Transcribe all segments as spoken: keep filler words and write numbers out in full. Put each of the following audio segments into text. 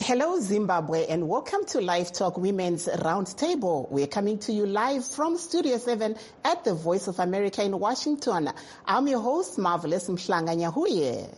Hello, Zimbabwe, and welcome to Live Talk Women's Roundtable. We're coming to you live from Studio seven at the Voice of America in Washington. I'm your host, Marvelous Mhlanga Nyahuye.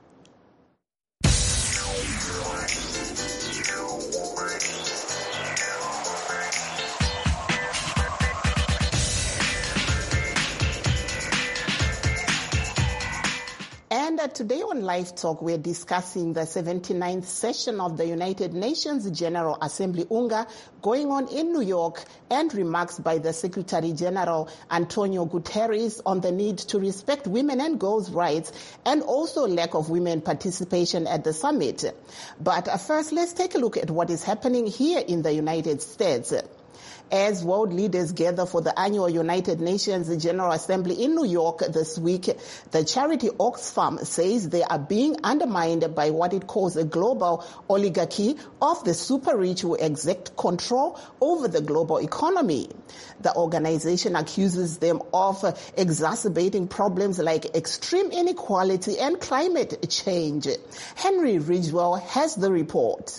And uh, today on Live Talk, we're discussing the seventy-ninth session of the United Nations General Assembly, UNGA, going on in New York, and remarks by the Secretary General Antonio Guterres on the need to respect women and girls' rights, and also lack of women participation at the summit. But uh, first, let's take a look at what is happening here in the United States. As world leaders gather for the annual United Nations General Assembly in New York this week, the charity Oxfam says they are being undermined by what it calls a global oligarchy of the super rich who exert control over the global economy. The organization accuses them of exacerbating problems like extreme inequality and climate change. Henry Ridgwell has the report.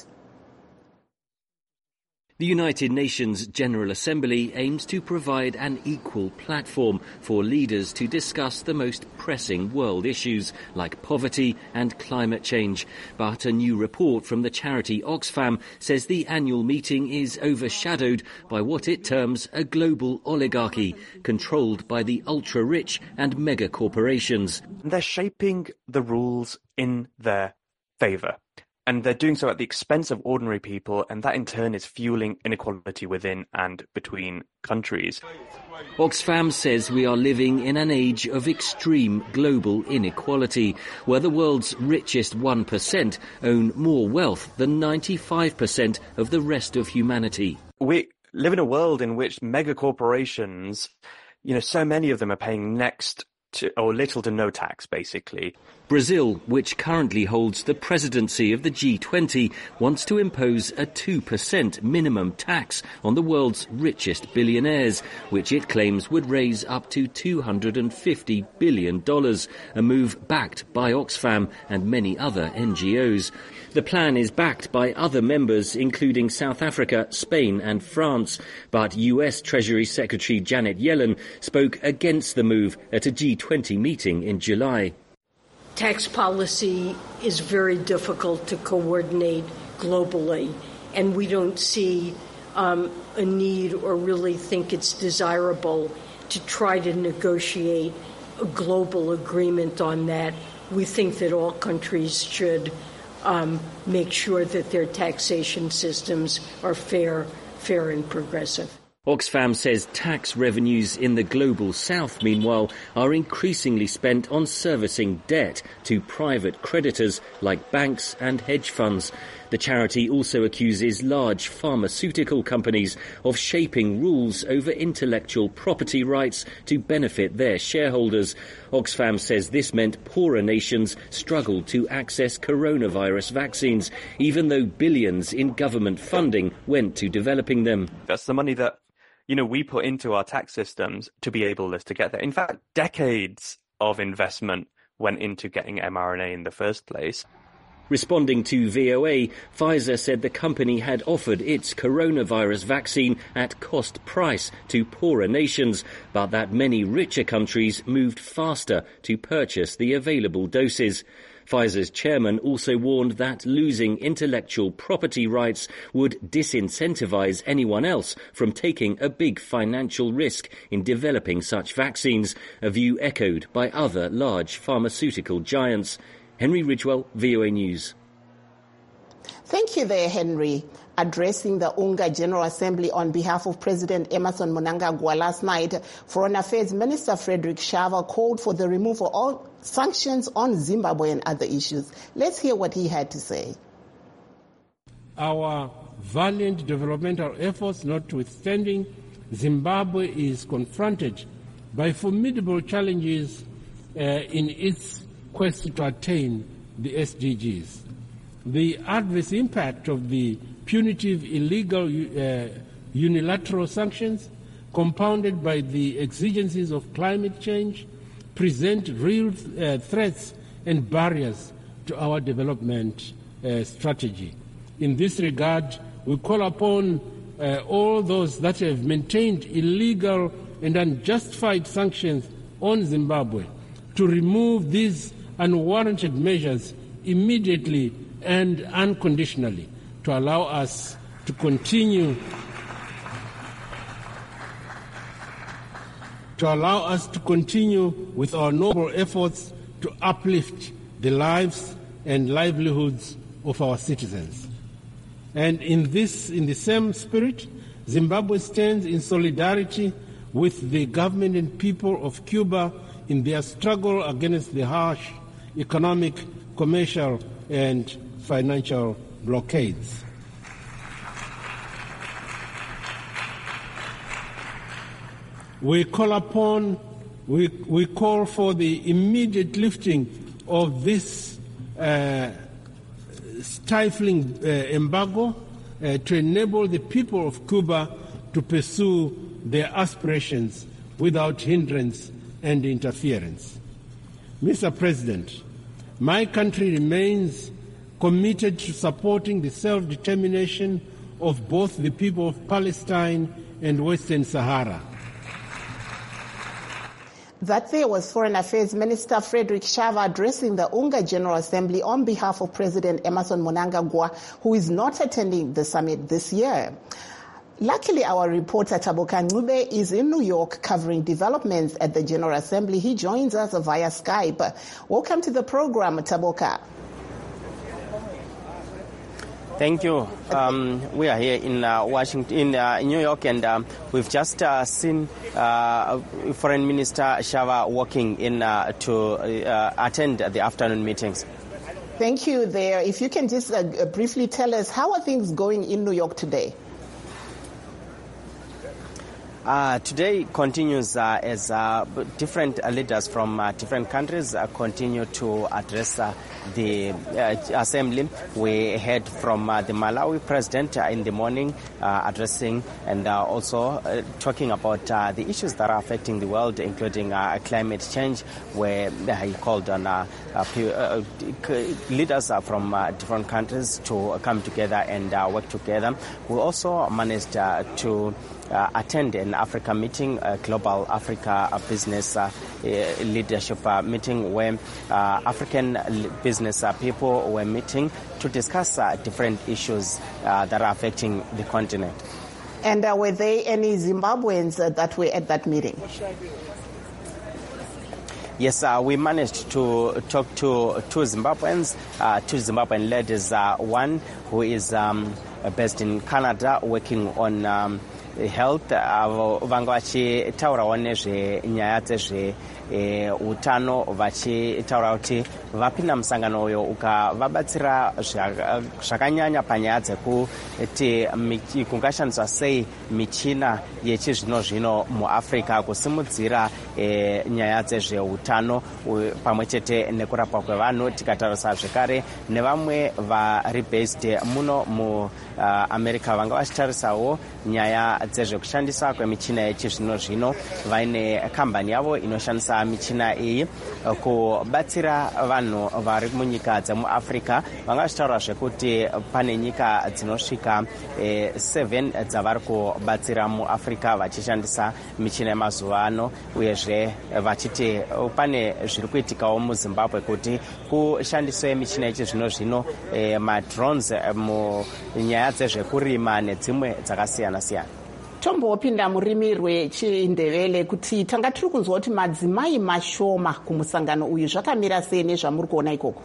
The United Nations General Assembly aims to provide an equal platform for leaders to discuss the most pressing world issues like poverty and climate change. But a new report from the charity Oxfam says the annual meeting is overshadowed by what it terms a global oligarchy controlled by the ultra-rich and mega corporations. They're shaping the rules in their favour. And they're doing so at the expense of ordinary people, and that in turn is fueling inequality within and between countries. Oxfam says we are living in an age of extreme global inequality, where the world's richest one percent own more wealth than ninety-five percent of the rest of humanity. We live in a world in which mega corporations, you know, so many of them are paying next to, or little to no tax, basically. Brazil, which currently holds the presidency of the G twenty, wants to impose a two percent minimum tax on the world's richest billionaires, which it claims would raise up to two hundred fifty billion dollars, a move backed by Oxfam and many other N G Os. The plan is backed by other members, including South Africa, Spain and France, but U S Treasury Secretary Janet Yellen spoke against the move at a G twenty meeting in July. Tax policy is very difficult to coordinate globally, and we don't see um, a need or really think it's desirable to try to negotiate a global agreement on that. We think that all countries should um, make sure that their taxation systems are fair, fair and progressive. Oxfam says tax revenues in the global south, meanwhile, are increasingly spent on servicing debt to private creditors like banks and hedge funds. The charity also accuses large pharmaceutical companies of shaping rules over intellectual property rights to benefit their shareholders. Oxfam says this meant poorer nations struggled to access coronavirus vaccines, even though billions in government funding went to developing them. That's the money that you know, we put into our tax systems to be able to get there. In fact, decades of investment went into getting mRNA in the first place. Responding to V O A, Pfizer said the company had offered its coronavirus vaccine at cost price to poorer nations, but that many richer countries moved faster to purchase the available doses. Pfizer's chairman also warned that losing intellectual property rights would disincentivize anyone else from taking a big financial risk in developing such vaccines, a view echoed by other large pharmaceutical giants. Henry Ridgwell, V O A News. Thank you there, Henry. Addressing the UNGA General Assembly on behalf of President Emmerson Mnangagwa last night, Foreign Affairs Minister Frederick Shava called for the removal of sanctions on Zimbabwe and other issues. Let's hear what he had to say. Our valiant developmental efforts notwithstanding, Zimbabwe is confronted by formidable challenges uh, in its quest to attain the S D Gs. The adverse impact of the punitive, illegal, uh, unilateral sanctions, compounded by the exigencies of climate change, present real uh, threats and barriers to our development uh, strategy. In this regard, we call upon uh, all those that have maintained illegal and unjustified sanctions on Zimbabwe to remove these unwarranted measures immediately and unconditionally to allow us to continue to allow us to continue with our noble efforts to uplift the lives and livelihoods of our citizens. And in this, in the same spirit, Zimbabwe stands in solidarity with the government and people of Cuba in their struggle against the harsh economic, commercial, and financial blockades. We call upon, we, we call for the immediate lifting of this uh, stifling uh, embargo uh, to enable the people of Cuba to pursue their aspirations without hindrance and interference. Mister President, my country remains committed to supporting the self-determination of both the people of Palestine and Western Sahara. That there was Foreign Affairs Minister Frederick Shava addressing the UNGA General Assembly on behalf of President Emmerson Mnangagwa, who is not attending the summit this year. Luckily, our reporter Taboka Ncube is in New York covering developments at the General Assembly. He joins us via Skype. Welcome to the program, Taboka. Thank you. Um, we are here in uh, Washington, in uh, New York, and um, we've just uh, seen uh, Foreign Minister Shava walking in uh, to uh, attend the afternoon meetings. Thank you there. If you can just uh, briefly tell us, how are things going in New York today? Uh, today continues uh, as uh, different uh, leaders from uh, different countries uh, continue to address uh, the uh, assembly. We heard from uh, the Malawi president uh, in the morning uh, addressing and uh, also uh, talking about uh, the issues that are affecting the world, including uh, climate change, where he called on uh, uh, uh, leaders uh, from uh, different countries to come together and uh, work together. We also managed uh, to Uh, attend an Africa meeting, a global Africa business uh, leadership uh, meeting where uh, African business uh, people were meeting to discuss uh, different issues uh, that are affecting the continent. And uh, were there any Zimbabweans uh, that were at that meeting? Yes, uh, we managed to talk to two Zimbabweans, uh, two Zimbabwean ladies, uh, one who is um, based in Canada working on um, health, avo vanga vachitaurawo nezvenyaya dzezve utano vachitaura kuti vapinda musangano uyo ukavabatsira zvakanyanya panyaya dzekuti kungashandiswa sei michina yechizvino zvino muAfrica kusimudzira nyaya dzezveutano pamwe chete nekurapwa kwevanhu, tikatarisa zvekare nevamwe vari based muno muAmerica vanga vachitarisawo nyaya dzezvekushandisa kwemichina yechizvino zvino vaine kambani yavo inoshandisa michina iyi kubatsira vanhu vari munyika dzemuAfrica. Vanga vachitaura zvekuti pane nyika dzinosvika seven dzavari kubatsira muAfrica vachishandisa michina yemazuva ano, uyezve vachiti pane zviri kuitikawo muZimbabwe kuti kushandiswe michina yechizvino zvino madrones munyaya dzezvekurima nedzimwe dzakasiyana siyana. Tombopinda murimi rwechindevele kuti tanga tiri kunzwa kuti madzimai mashoma kumusangano uyu, zvakamira sei nezvamuri kuona ikoko?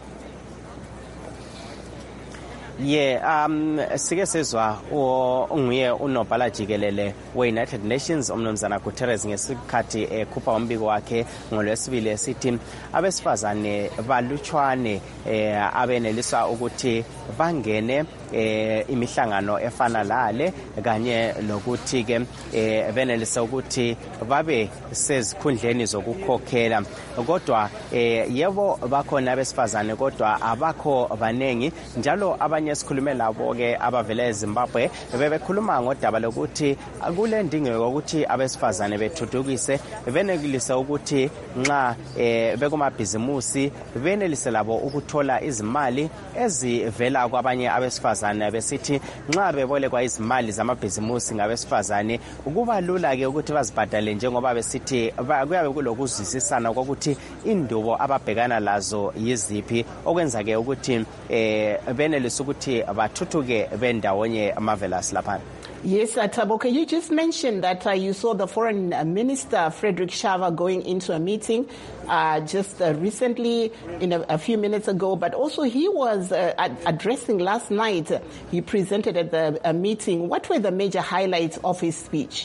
Ye um sike sezwa unguye unobhala jikelele we-United Nations umnumzana Guterres ngesikhathi ekhupha umbiko wakhe ngolwesibili esithi abesifazane balutshwane abenelisa ukuthi bangene imihlangano efana lale kanye lokuthi ke benelisa ukuthi babe sezikhundleni zokukhokhela, kodwa yebo bakhona abesifazane kodwa abakho banengi, njalo abanye sikhulume labo ke abavela eZimbabwe bebekhuluma ngodaba lokuthi kule ndingeko ukuthi abesifazane bethuthukise, benelise ukuthi nxa bekumabhizimusi benelise labo ukuthola izimali ezivela ukuboleka kwabanye abesifazane besithi nxa bebolekwa izimali zamabhizimusi ngabesifazane kuba lula ke ukuthi bazibhadale njengoba besithi kuyabe kulokuzwisisana kokuthi indubo ababhekana lazo yiziphi okwenza ke ukuthi eh benelisa ukuthi bathuthuke bendawonye Marvelous lapha. Yes, Taboka, you just mentioned that uh, you saw the Foreign Minister, Frederick Shava, going into a meeting uh, just uh, recently, in a, a few minutes ago, but also he was uh, ad- addressing last night. He presented at the uh, meeting. What were the major highlights of his speech?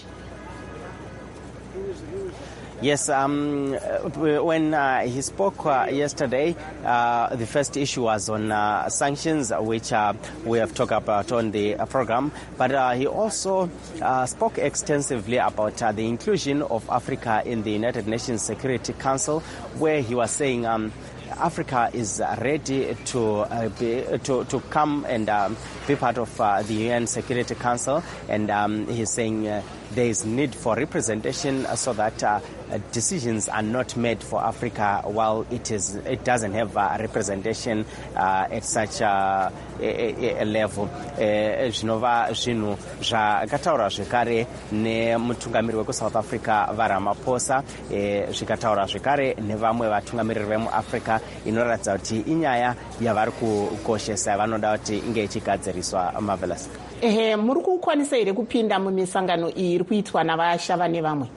Yes, um, when uh, he spoke uh, yesterday, uh, the first issue was on uh, sanctions, which uh, we have talked about on the uh, program. But uh, he also uh, spoke extensively about uh, the inclusion of Africa in the United Nations Security Council, where he was saying um, Africa is ready to uh, be, to to come and um, be part of uh, the U N Security Council, and um, he's saying uh, there is need for representation so that uh, decisions are not made for Africa while it is it doesn't have uh, representation uh, at such a, a, a level. Zvinova zvinhu zvakataura zvekare nemutungamiriri weku South Africa Ramaphosa, zvikataura zvekare nevamwe vatungamiriri vemuAfrica, inoratidza kuti inyaya yavari kukoshesa yavanoda kuti inge ichigadziriswa. Marvelous. Ehe, muri kukwanisa here kupinda mumisangano iyi iri kuitwa navashava nevamwe?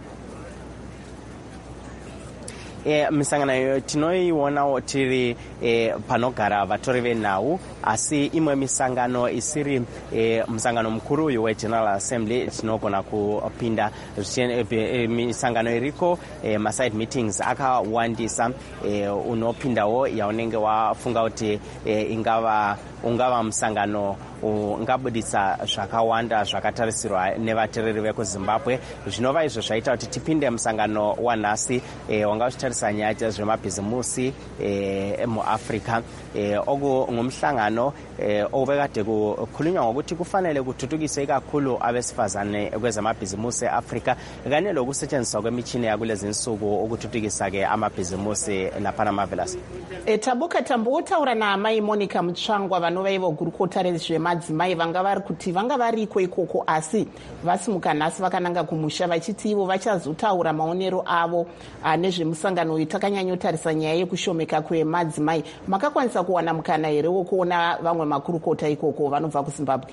E, misangano iyo tinoionawo tiri e, panogara vatori venhau, asi imwe misangano isiri e, musangano mukuru uyu weGeneral Assembly tinogona kupinda. E, misangano iriko e, maside meetings akawandisa, e, unopindawo yaunenge wafunga kuti e, ingava ungava musangano ungabudisa zvakawanda zvakatarisirwa nevateereri vekuZimbabwe. Zvinova izvo zvaita kuti tipinde musangano wanhasi e, wanga uchitarisa nyaya zvemabhizimusi e, muAfrica. E, oku ngumhlangano e, obekade kukhulunywa ngokuthi kufanele kuthuthukiswe kakhulu abesifazane kwezamabhizimusi eAfrica kanye lokusetshenziswa kwemichini yakulezi insuku ukuthuthukisa ke amabhizimusi lapha Marvelous. E, Taboka, tambotaura naamai Monica Mutsvangwa vanova ivo gurukota rezvemadzimai vanga vari kuti vanga variko ikoko asi vasimuka nhasi vakananga kumusha vachiti ivo vachazotaura maonero avo uh, nezvemusangano uyu. Takanyanyotarisa nyaya yekushomeka kwemadzimai. Makakwanisa kuwana mukana here wokuona vamwe makurukota ikoko vanobva kuZimbabwe?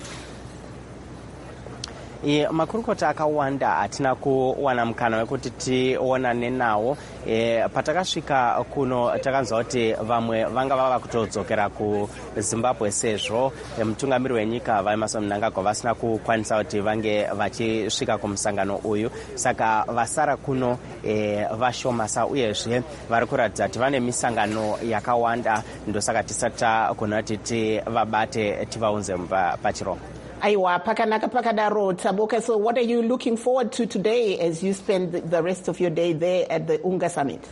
E, makurukota akawanda hatina kuwana mukana wekuti tionane nawo. E, patakasvika kuno takanzwa kuti vamwe vanga vava kutodzokera kuZimbabwe sezvo e, mutungamiriri wenyika vaEmmerson Mnangagwa vasina kukwanisa kuti vange vachisvika kumusangano uyu, saka vasara kuno e, vashomasa uyezve vari kuratidza kuti vane misangano yakawanda, ndosaka tisati tagona kuti tivabate tivaunze pachirongo. Aiwa, pakanaka pakadaro. Taboka, so what are you looking forward to today as you spend the rest of your day there at the UNGA Summit?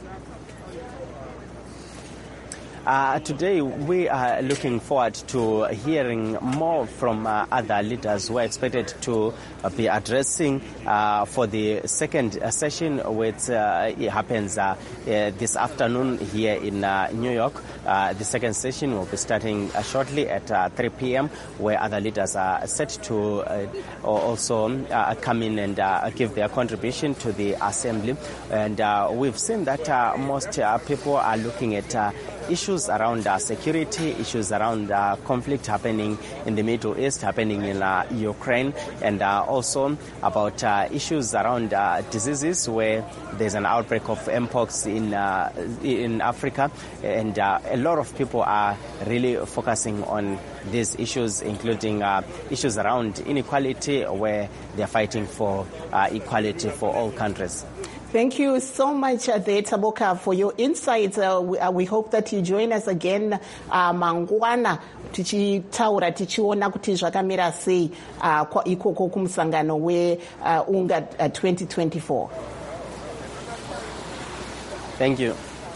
Uh, today we are looking forward to hearing more from uh, other leaders who are expected to uh, be addressing uh, for the second uh, session, which uh, it happens uh, uh, this afternoon here in uh, New York. Uh, the second session will be starting uh, shortly at uh, three p.m. where other leaders are set to uh, also uh, come in and uh, give their contribution to the assembly. And uh, we've seen that uh, most uh, people are looking at uh, issues around uh, security, issues around uh, conflict happening in the Middle East, happening in uh, Ukraine, and uh, also about uh, issues around uh, diseases where there's an outbreak of mpox in uh, in Africa, and uh, a lot of people are really focusing on these issues, including uh, issues around inequality, where they're fighting for uh, equality for all countries. Thank you so much, uh, Taboka, for your insights. Uh, we, uh, we hope that you join us again uh, mangwana tichitaura tichiona kuti zvakamira sei uh, ikoko kumusangano weUNGA uh, twenty twenty-four. Thank you.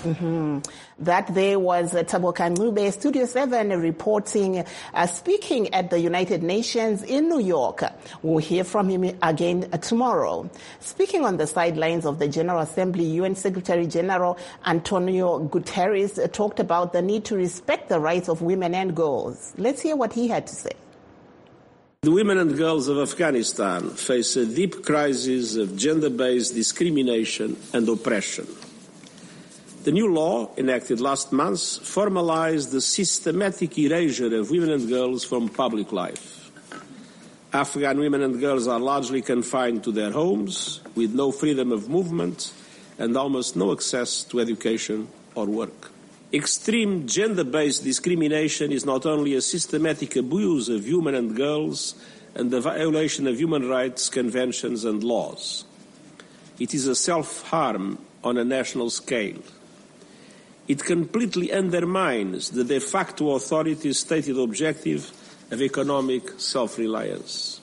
Mm-hmm. That there was uh, Thabo Kancube, Studio seven, reporting, uh, speaking at the United Nations in New York. We'll hear from him again uh, tomorrow. Speaking on the sidelines of the General Assembly, U N Secretary General Antonio Guterres uh, talked about the need to respect the rights of women and girls. Let's hear what he had to say. The women and girls of Afghanistan face a deep crisis of gender-based discrimination and oppression. The new law, enacted last month, formalized the systematic erasure of women and girls from public life. Afghan women and girls are largely confined to their homes, with no freedom of movement and almost no access to education or work. Extreme gender-based discrimination is not only a systematic abuse of women and girls and the violation of human rights conventions and laws. It is a self-harm on a national scale. It completely undermines the de facto authority's stated objective of economic self-reliance.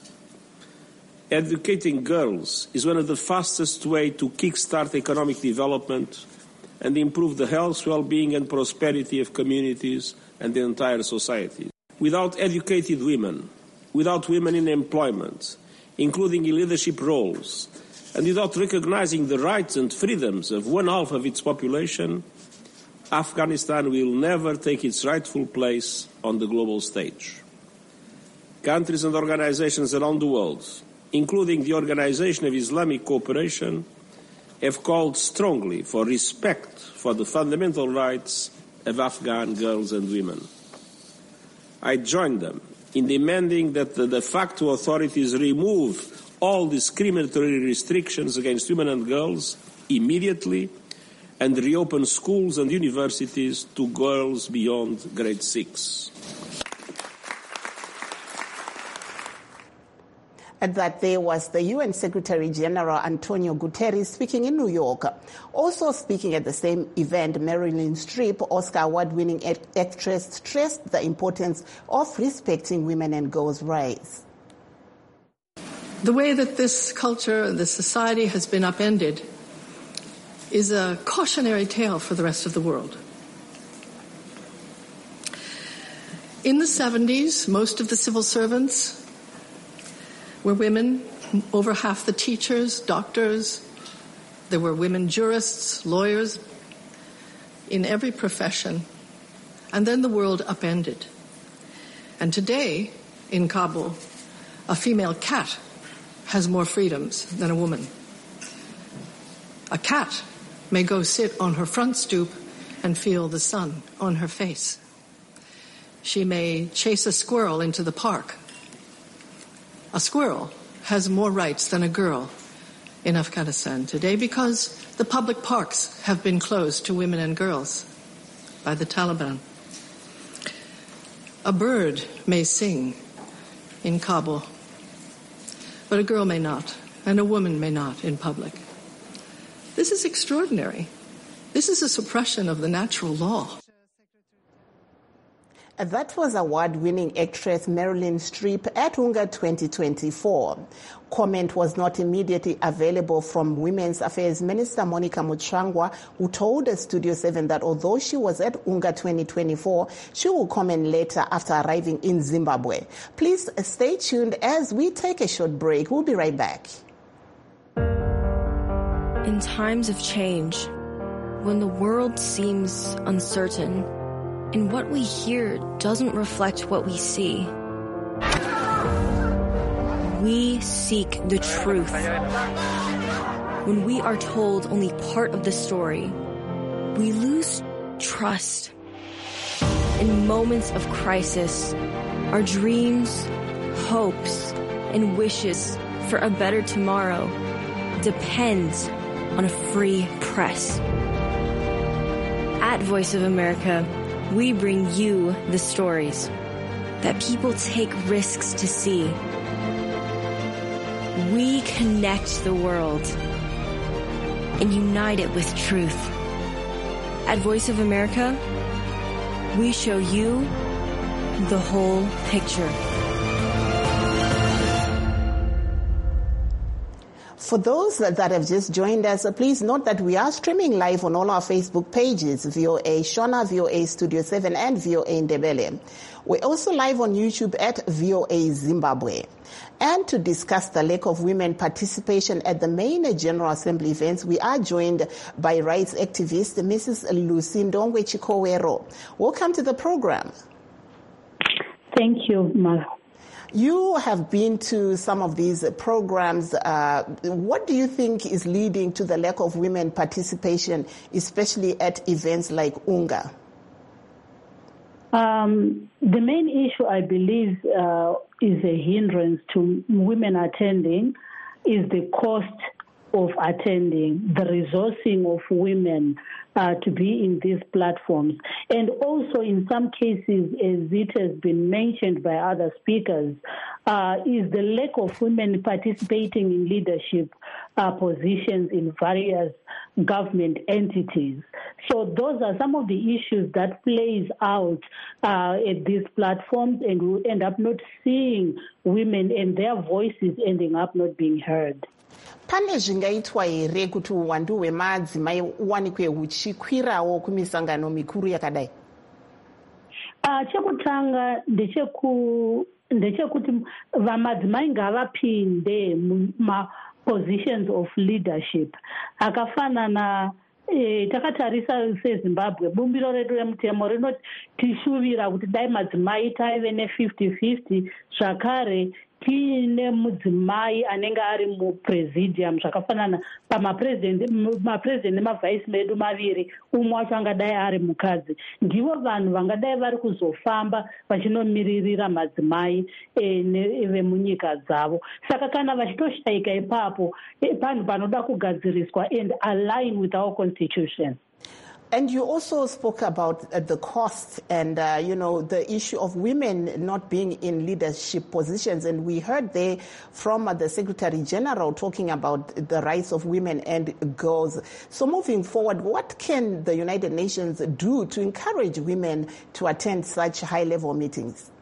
Educating girls is one of the fastest ways to kickstart economic development and improve the health, well-being and prosperity of communities and the entire society. Without educated women, without women in employment, including in leadership roles, and without recognizing the rights and freedoms of one half of its population, Afghanistan will never take its rightful place on the global stage. Countries and organizations around the world, including the Organization of Islamic Cooperation, have called strongly for respect for the fundamental rights of Afghan girls and women. I join them in demanding that the de facto authorities remove all discriminatory restrictions against women and girls immediately and reopen schools and universities to girls beyond grade six. And that there was the U N Secretary General Antonio Guterres speaking in New York. Also speaking at the same event, Meryl Streep, Oscar award-winning actress, stressed the importance of respecting women and girls' rights. The way that this culture, this society has been upended is a cautionary tale for the rest of the world. In the seventies, most of the civil servants were women, over half the teachers, doctors. There were women jurists, lawyers, in every profession. And then the world upended. And today, in Kabul, a female cat has more freedoms than a woman. A cat may go sit on her front stoop and feel the sun on her face. She may chase a squirrel into the park. A squirrel has more rights than a girl in Afghanistan today because the public parks have been closed to women and girls by the Taliban. A bird may sing in Kabul, but a girl may not, and a woman may not in public. This is extraordinary. This is a suppression of the natural law. That was award-winning actress Meryl Streep at UNGA twenty twenty-four. Comment was not immediately available from Women's Affairs Minister Monica Muchangwa, who told Studio seven that although she was at UNGA twenty twenty-four, she will comment later after arriving in Zimbabwe. Please stay tuned as we take a short break. We'll be right back. In times of change, when the world seems uncertain, and what we hear doesn't reflect what we see, we seek the truth. When we are told only part of the story, we lose trust. In moments of crisis, our dreams, hopes, and wishes for a better tomorrow depend on a free press. At Voice of America, we bring you the stories that people take risks to see. We connect the world and unite it with truth. At Voice of America, we show you the whole picture. For those that have just joined us, please note that we are streaming live on all our Facebook pages, V O A Shona, V O A Studio seven, and V O A Ndebele. We're also live on YouTube at V O A Zimbabwe. And to discuss the lack of women participation at the main General Assembly events, we are joined by rights activist Missus Lucy Ndongwe Chikowero. Welcome to the program. Thank you, Ma. You have been to some of these programs. Uh, what do you think is leading to the lack of women participation, especially at events like UNGA? Um, the main issue, I believe, uh, is a hindrance to women attending is the cost of attending, the resourcing of women uh, to be in these platforms. And also, in some cases, as it has been mentioned by other speakers, uh, is the lack of women participating in leadership uh, positions in various government entities. So those are some of the issues that plays out uh, at these platforms, and we end up not seeing women and their voices ending up not being heard. Pane zvingaitwa here kuti uwandu hwemadzimai uwanikwe huchikwirawo kumisangano mikuru yakadai? Uh, chekutanga ndecheku ndechekuti vamadzimai ngavapinde muma-positions of leadership akafanana. E, takatarisa seZimbabwe bumbiro redu remutemo rinotishuvira kuti dai madzimai taive ne-fifty fifty zvakare tiine mudzimai anenge ari mupresidium zvakafanana pamapresident nemavhaisi medu maviri, umwe wacho angadai ari mukadzi. Ndivo vanhu vangadai vari kuzofamba vachinomiririra madzimai e, vemunyika dzavo. Saka kana vachitoshayika ipapo panhu panoda kugadziriswa and align with our constitution. And you also spoke about uh, the cost and, uh, you know, the issue of women not being in leadership positions. And we heard there from uh, the Secretary General talking about the rights of women and girls. So moving forward, what can the United Nations do to encourage women to attend such high-level meetings?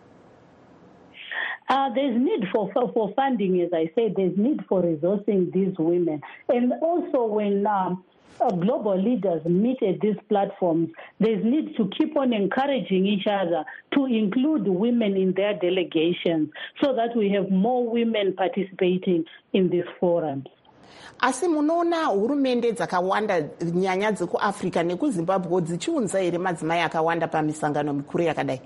Uh, there's need for, for for funding, as I said. There's need for resourcing these women. And also when... Um, Uh, global leaders meet at these platforms, there's need to keep on encouraging each other to include women in their delegations so that we have more women participating in these forums. Asi munoona hurumende dzakawanda nyanya dzekuAfrica nekuZimbabwe dzichiunza here madzimai akawanda pamisangano mikuru yakadai?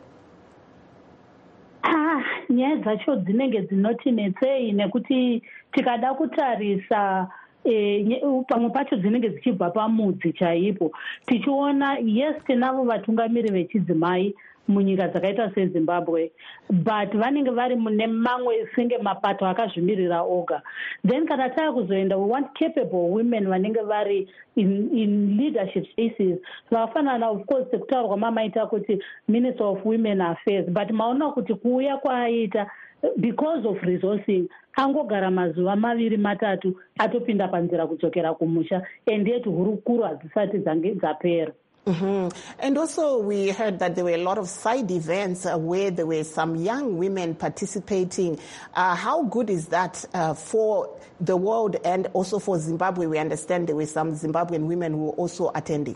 Ah, nyaya dzacho dzinenge dzinotinetsei nekuti tikada kutarisa pamwe pacho dzinenge dzichibva pamudzi chaipo tichiona yes tinavo vatungamiri vechidzimai munyika dzakaita seZimbabwe, but vanenge vari mune mamwe senge mapato akazvimirira oga. Then kana tava kuzoenda, we want capable women vanenge vari in, in leadership spaces. Vakafanana of course sekutaurwa mamaita kuti Minister of Women Affairs, but maona kuti kuuya kwaaita because of resourcing angogara mazuva maviri matatu atopinda panzira kudzokera kumusha, and yet hurukuru hadzisati dzange dzapera. Mm-hmm. And also we heard that there were a lot of side events uh, where there were some young women participating. Uh, how good is that uh, for the world and also for Zimbabwe? We understand there were some Zimbabwean women who were also attending.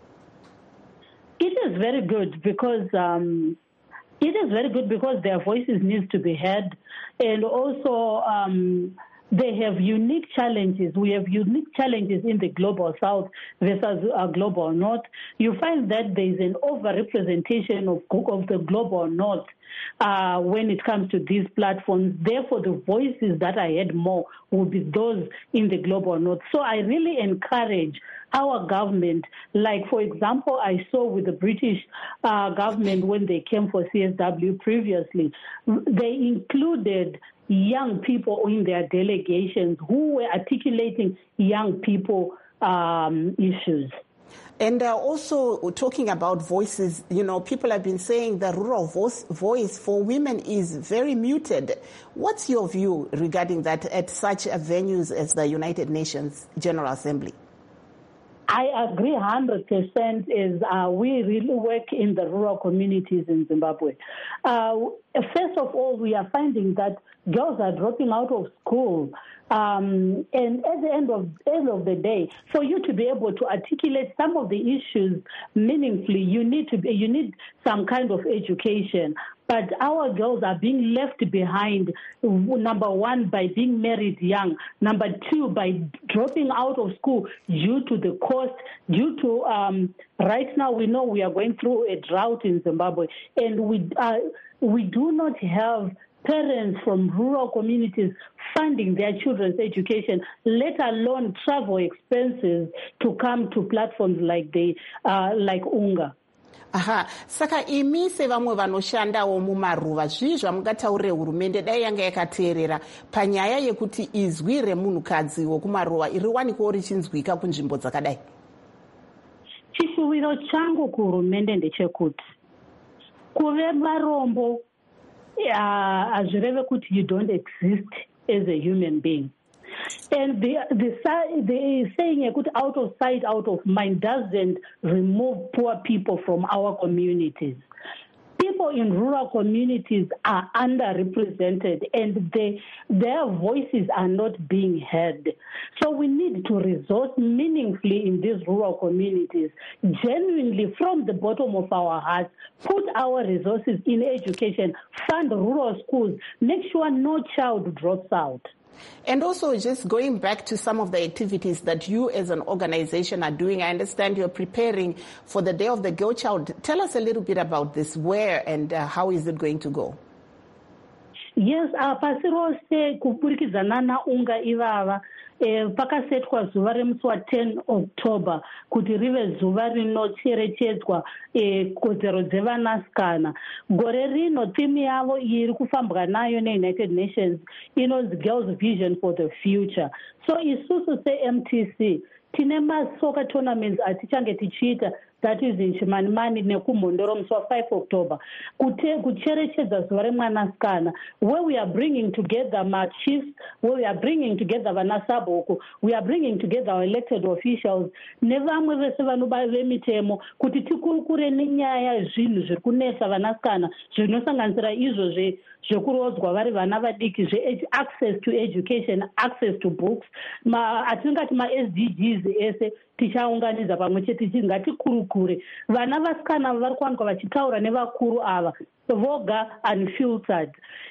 It is very good because um, it is very good because their voices need to be heard, and also um, they have unique challenges. We have unique challenges in the global south versus a global north. You find that there is an overrepresentation of, of the global north uh, when it comes to these platforms. Therefore, the voices that I heard more will be those in the global north. So I really encourage our government, like, for example, I saw with the British uh, government when they came for C S W previously, they included young people in their delegations who were articulating young people um, issues. And uh, also talking about voices, you know, people have been saying the rural voice, voice for women is very muted. What's your view regarding that at such venues as the United Nations General Assembly? I agree one hundred percent is uh, we really work in the rural communities in Zimbabwe. Uh, first of all, we are finding that girls are dropping out of school Um, and at the end of, end of the day, for you to be able to articulate some of the issues meaningfully, you need to be, you need some kind of education. But our girls are being left behind, number one, by being married young, number two, by dropping out of school due to the cost, due to, um, right now we know we are going through a drought in Zimbabwe, and we, uh, we do not have parents from rural communities funding their children's education, let alone travel expenses to come to platforms like the uh, like UNGA. Aha, saka imi sevamwe vanoshandawo mumaruva zvii zvamungataurire hurumende dai yanga yakateerera panyaya yekuti izwi remunhukadzi wokumaruva iriwanikewo richinzwika kunzvimbo dzakadai? Chishuwiro changu kuhurumende ndechekuti kuve varombo hazvireve kuti you don't exist as a human being. And the, the, the saying out of sight, out of mind doesn't remove poor people from our communities. People in rural communities are underrepresented and they, their voices are not being heard. So we need to resource meaningfully in these rural communities, genuinely from the bottom of our hearts, put our resources in education, fund rural schools, make sure no child drops out. And also just going back to some of the activities that you as an organization are doing, I understand you're preparing for the Day of the Girl Child. Tell us a little bit about this. Where and uh, how is it going to go? Yes, pasi rose kupurikidzana naunga ivava pakasetwa zuva remusi wa ten October kuti rive zuva rinocherechedzwa kodzero dzevanasikana. Gore rino timu yavo iri kufambwa nayo neUnited Nations inonzi Girls Vision for the Future. So isusu se-M T C tine masoka tournaments atichange tichiita, that is in Chimanimani nekumhondoro musi wa five October kucherechedza zuva remwanasikana, where we are bringing together my chiefs, where we are bringing together vana saboko, we are bringing together our elected officials nevamwe vese vanoba vemitemo kuti tikurukure nenyaya zvinhu zviri kunesa vanasikana zvinosanganisira izvo zvekurodzwa vari vana vadiki, access to education, access to books, atingati ma-S D Gs ese tichaunganidza pamwe chete tichi ngatikurukure. Vana vasikana vari kuwanikwa vachitaura nevakuru ava voga unfiltered,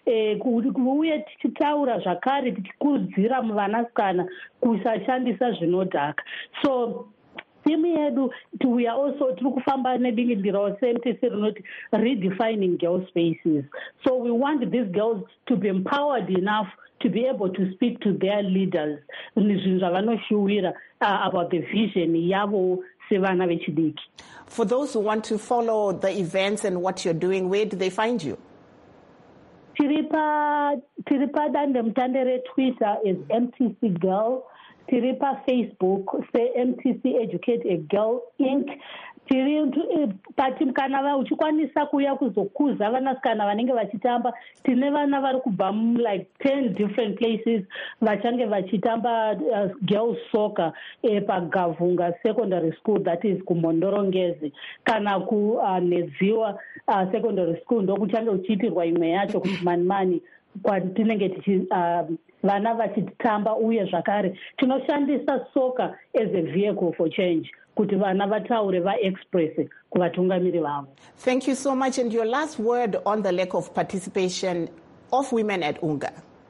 uye tichitaura zvakare tichikurudzira muvanasikana kusashandisa zvinodhaka. So timu yedu we are also tiri kufamba nedingindiro se-M T C rinoti redefining girl spaces. So we want these girls to be empowered enough to be able to speak to their leaders zvinhu zvavanoshuwira about the vision yavo sevana vechidiki. For those who want to follow the events and what you're doing, where do they find you? Tiri padandemutande reTwitter is M T C Girl. Tiri paFacebook say M T C Educate a Girl Incorporated. Tiri pati kana uchikwanisa kuya kuzokuza vanasikana vanenge vachitamba, tine vana vari kubva like ten different places vachange vachitamba uh, girls soccer eh, paGavunga Secondary School, that is kuMondorongezi, kana ku uh, Nedziwa uh, Secondary School ndokuchange uchiitirwa imwe yacho kuti manimani kwatinenge tichi uh, vana vachitamba, uye zvakare tinoshandisa soccer as a vehicle for change kuti vana vataure vaexpress kuvatungamiri vavo. Thank you so much. And your last word on the lack of participation of women at UNGA.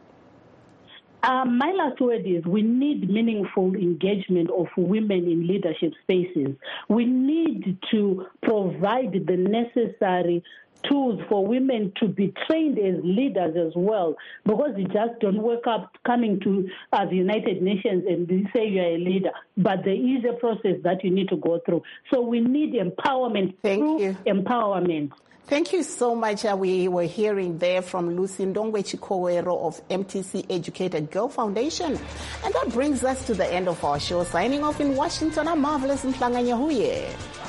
Um, my last word is we need meaningful engagement of women in leadership spaces. We need to provide the necessary tools for women to be trained as leaders as well, because you just don't wake up coming to uh, the United Nations and say you're a leader, but there is a process that you need to go through. So we need empowerment. Thank through you. Empowerment. Thank you so much. Uh, we were hearing there from Lucy Ndongwe Chikowero of M T C Educate a Girl Foundation. And that brings us to the end of our show. Signing off in Washington, I'm Marvelous Mhlanga Nyahuye.